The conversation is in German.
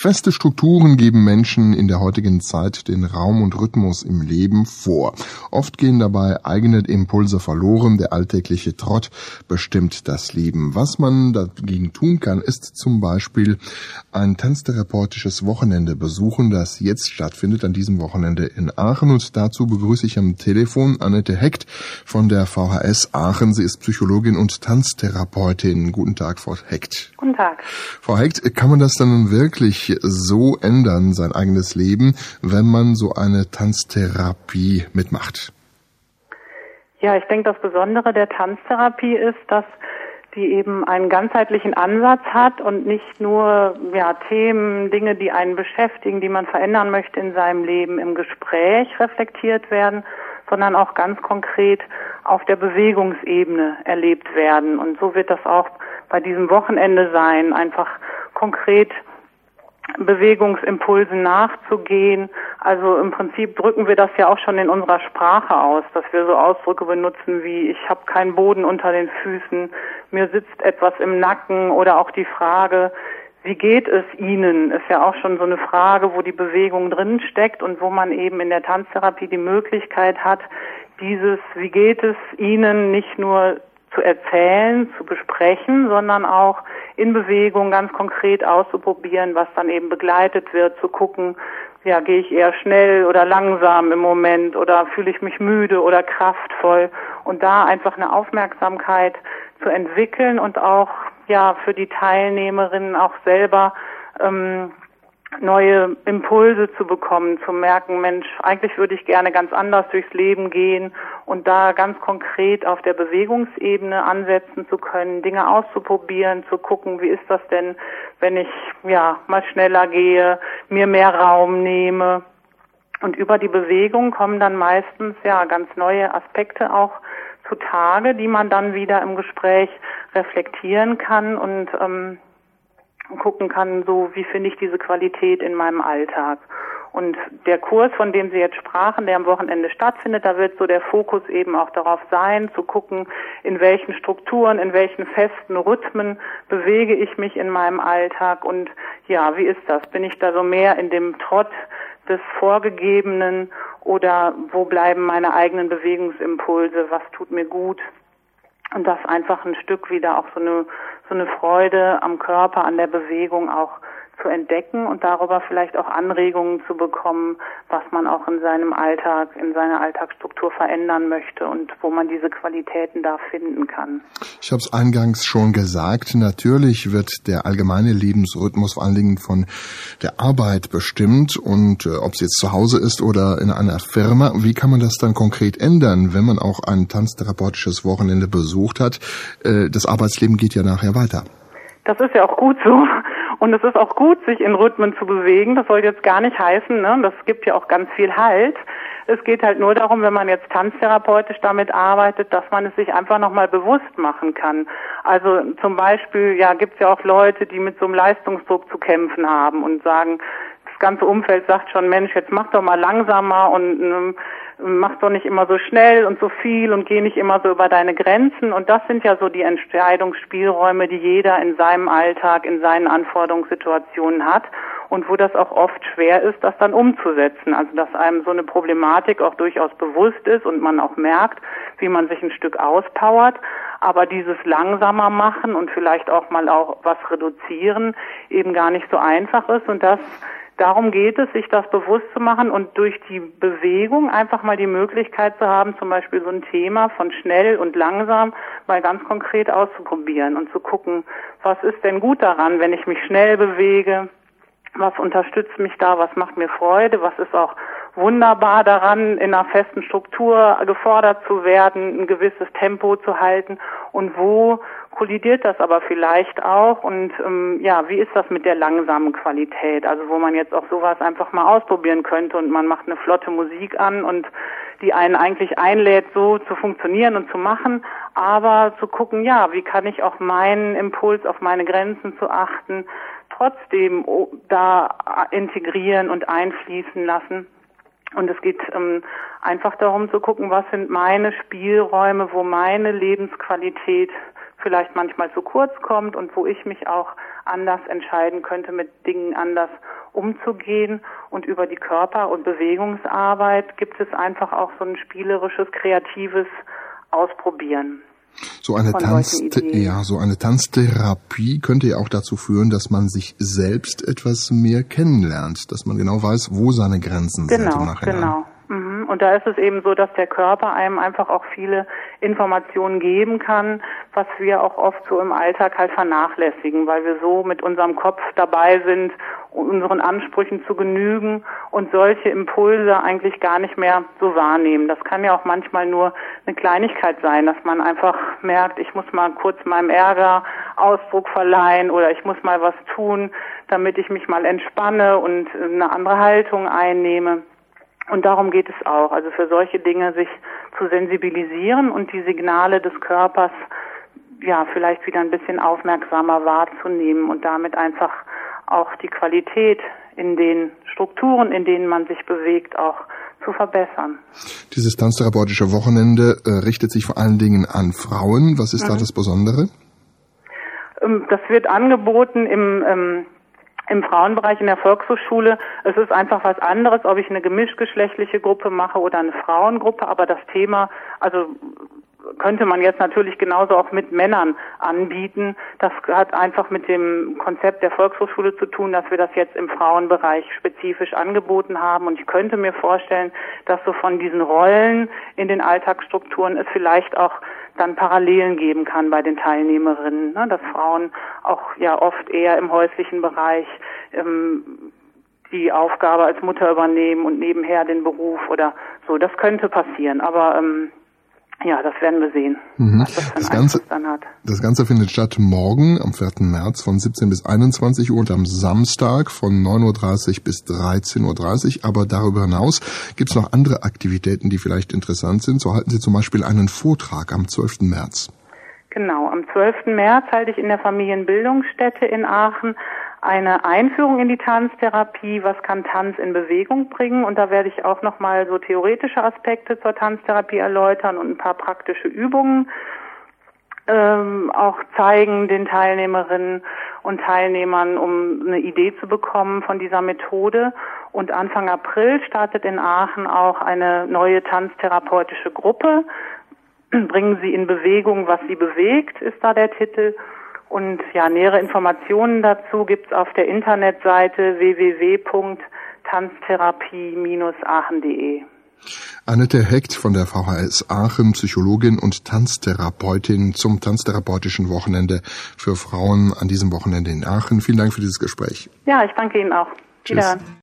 Feste Strukturen geben Menschen in der heutigen Zeit den Raum und Rhythmus im Leben vor. Oft gehen dabei eigene Impulse verloren, der alltägliche Trott bestimmt das Leben. Was man dagegen tun kann, ist zum Beispiel ein tanztherapeutisches Wochenende besuchen, das jetzt stattfindet an diesem Wochenende in Aachen. Und dazu begrüße ich am Telefon Annette Hecht von der VHS Aachen. Sie ist Psychologin und Tanztherapeutin. Guten Tag, Frau Hecht. Guten Tag. Frau Hecht, kann man das dann wirklich so ändern, sein eigenes Leben, wenn man so eine Tanztherapie mitmacht? Ja, ich denke, das Besondere der Tanztherapie ist, dass die eben einen ganzheitlichen Ansatz hat und nicht nur Themen, Dinge, die einen beschäftigen, die man verändern möchte in seinem Leben, im Gespräch reflektiert werden, sondern auch ganz konkret auf der Bewegungsebene erlebt werden. Und so wird das auch bei diesem Wochenende sein, einfach konkret Bewegungsimpulsen nachzugehen. Also im Prinzip drücken wir das ja auch schon in unserer Sprache aus, dass wir so Ausdrücke benutzen wie ich habe keinen Boden unter den Füßen, mir sitzt etwas im Nacken, oder auch die Frage, wie geht es Ihnen, ist ja auch schon so eine Frage, wo die Bewegung drin steckt und wo man eben in der Tanztherapie die Möglichkeit hat, dieses wie geht es Ihnen nicht nur zu erzählen, zu besprechen, sondern auch in Bewegung ganz konkret auszuprobieren, was dann eben begleitet wird, zu gucken, gehe ich eher schnell oder langsam im Moment oder fühle ich mich müde oder kraftvoll, und da einfach eine Aufmerksamkeit zu entwickeln und auch für die Teilnehmerinnen auch selber neue Impulse zu bekommen, zu merken, Mensch, eigentlich würde ich gerne ganz anders durchs Leben gehen, und da ganz konkret auf der Bewegungsebene ansetzen zu können, Dinge auszuprobieren, zu gucken, wie ist das denn, wenn ich mal schneller gehe, mir mehr Raum nehme. Und über die Bewegung kommen dann meistens ganz neue Aspekte auch zutage, die man dann wieder im Gespräch reflektieren kann und gucken kann, so wie finde ich diese Qualität in meinem Alltag. Und der Kurs, von dem Sie jetzt sprachen, der am Wochenende stattfindet, da wird so der Fokus eben auch darauf sein, zu gucken, in welchen Strukturen, in welchen festen Rhythmen bewege ich mich in meinem Alltag, und wie ist das? Bin ich da so mehr in dem Trott des Vorgegebenen, oder wo bleiben meine eigenen Bewegungsimpulse? Was tut mir gut? Und das einfach ein Stück wieder auch so eine Freude am Körper, an der Bewegung auch zu entdecken und darüber vielleicht auch Anregungen zu bekommen, was man auch in seinem Alltag, in seiner Alltagsstruktur verändern möchte und wo man diese Qualitäten da finden kann. Ich habe es eingangs schon gesagt, natürlich wird der allgemeine Lebensrhythmus vor allen Dingen von der Arbeit bestimmt, und ob es jetzt zu Hause ist oder in einer Firma, wie kann man das dann konkret ändern, wenn man auch ein tanztherapeutisches Wochenende besucht hat? Das Arbeitsleben geht ja nachher weiter. Das ist ja auch gut so. Und es ist auch gut, sich in Rhythmen zu bewegen. Das soll jetzt gar nicht heißen, ne? Das gibt ja auch ganz viel Halt. Es geht halt nur darum, wenn man jetzt tanztherapeutisch damit arbeitet, dass man es sich einfach nochmal bewusst machen kann. Also zum Beispiel, gibt es ja auch Leute, die mit so einem Leistungsdruck zu kämpfen haben und sagen, das ganze Umfeld sagt schon, Mensch, jetzt mach doch mal langsamer und mach doch nicht immer so schnell und so viel und geh nicht immer so über deine Grenzen. Und das sind ja so die Entscheidungsspielräume, die jeder in seinem Alltag, in seinen Anforderungssituationen hat, und wo das auch oft schwer ist, das dann umzusetzen. Also dass einem so eine Problematik auch durchaus bewusst ist und man auch merkt, wie man sich ein Stück auspowert, aber dieses langsamer machen und vielleicht auch mal auch was reduzieren eben gar nicht so einfach ist, und darum geht es, sich das bewusst zu machen und durch die Bewegung einfach mal die Möglichkeit zu haben, zum Beispiel so ein Thema von schnell und langsam mal ganz konkret auszuprobieren und zu gucken, was ist denn gut daran, wenn ich mich schnell bewege, was unterstützt mich da, was macht mir Freude, was ist auch wunderbar daran, in einer festen Struktur gefordert zu werden, ein gewisses Tempo zu halten, und wo kollidiert das aber vielleicht auch, und wie ist das mit der langsamen Qualität, also wo man jetzt auch sowas einfach mal ausprobieren könnte und man macht eine flotte Musik an und die einen eigentlich einlädt, so zu funktionieren und zu machen, aber zu gucken, wie kann ich auch meinen Impuls auf meine Grenzen zu achten, trotzdem da integrieren und einfließen lassen. Und es geht einfach darum zu gucken, was sind meine Spielräume, wo meine Lebensqualität vielleicht manchmal zu kurz kommt und wo ich mich auch anders entscheiden könnte, mit Dingen anders umzugehen. Und über die Körper- und Bewegungsarbeit gibt es einfach auch so ein spielerisches, kreatives Ausprobieren. So eine Tanztherapie könnte ja auch dazu führen, dass man sich selbst etwas mehr kennenlernt, dass man genau weiß, wo seine Grenzen sind im Nachhinein. Genau. Und da ist es eben so, dass der Körper einem einfach auch viele Informationen geben kann, was wir auch oft so im Alltag halt vernachlässigen, weil wir so mit unserem Kopf dabei sind, unseren Ansprüchen zu genügen und solche Impulse eigentlich gar nicht mehr so wahrnehmen. Das kann ja auch manchmal nur eine Kleinigkeit sein, dass man einfach merkt, ich muss mal kurz meinem Ärger Ausdruck verleihen oder ich muss mal was tun, damit ich mich mal entspanne und eine andere Haltung einnehme. Und darum geht es auch, also für solche Dinge sich zu sensibilisieren und die Signale des Körpers ja vielleicht wieder ein bisschen aufmerksamer wahrzunehmen und damit einfach auch die Qualität in den Strukturen, in denen man sich bewegt, auch zu verbessern. Dieses tanztherapeutische Wochenende richtet sich vor allen Dingen an Frauen. Was ist da das Besondere? Das wird angeboten im Frauenbereich in der Volkshochschule. Es ist einfach was anderes, ob ich eine gemischtgeschlechtliche Gruppe mache oder eine Frauengruppe, aber das Thema, also könnte man jetzt natürlich genauso auch mit Männern anbieten. Das hat einfach mit dem Konzept der Volkshochschule zu tun, dass wir das jetzt im Frauenbereich spezifisch angeboten haben. Und ich könnte mir vorstellen, dass so von diesen Rollen in den Alltagsstrukturen es vielleicht auch dann Parallelen geben kann bei den Teilnehmerinnen, ne? Dass Frauen auch ja oft eher im häuslichen Bereich die Aufgabe als Mutter übernehmen und nebenher den Beruf oder so. Das könnte passieren, aber ja, das werden wir sehen, was das für einen Einfluss dann hat. Das Ganze findet statt morgen am 4. März von 17 bis 21 Uhr und am Samstag von 9.30 Uhr bis 13.30 Uhr. Aber darüber hinaus gibt es noch andere Aktivitäten, die vielleicht interessant sind. So halten Sie zum Beispiel einen Vortrag am 12. März. Genau, am 12. März halte ich in der Familienbildungsstätte in Aachen eine Einführung in die Tanztherapie, was kann Tanz in Bewegung bringen, und da werde ich auch nochmal so theoretische Aspekte zur Tanztherapie erläutern und ein paar praktische Übungen auch zeigen den Teilnehmerinnen und Teilnehmern, um eine Idee zu bekommen von dieser Methode. Und Anfang April startet in Aachen auch eine neue tanztherapeutische Gruppe. Bringen Sie in Bewegung, was Sie bewegt, ist da der Titel. Und ja, nähere Informationen dazu gibt's auf der Internetseite www.tanztherapie-aachen.de. Annette Heckt von der VHS Aachen, Psychologin und Tanztherapeutin zum tanztherapeutischen Wochenende für Frauen an diesem Wochenende in Aachen. Vielen Dank für dieses Gespräch. Ja, ich danke Ihnen auch. Tschüss. Wiederhören.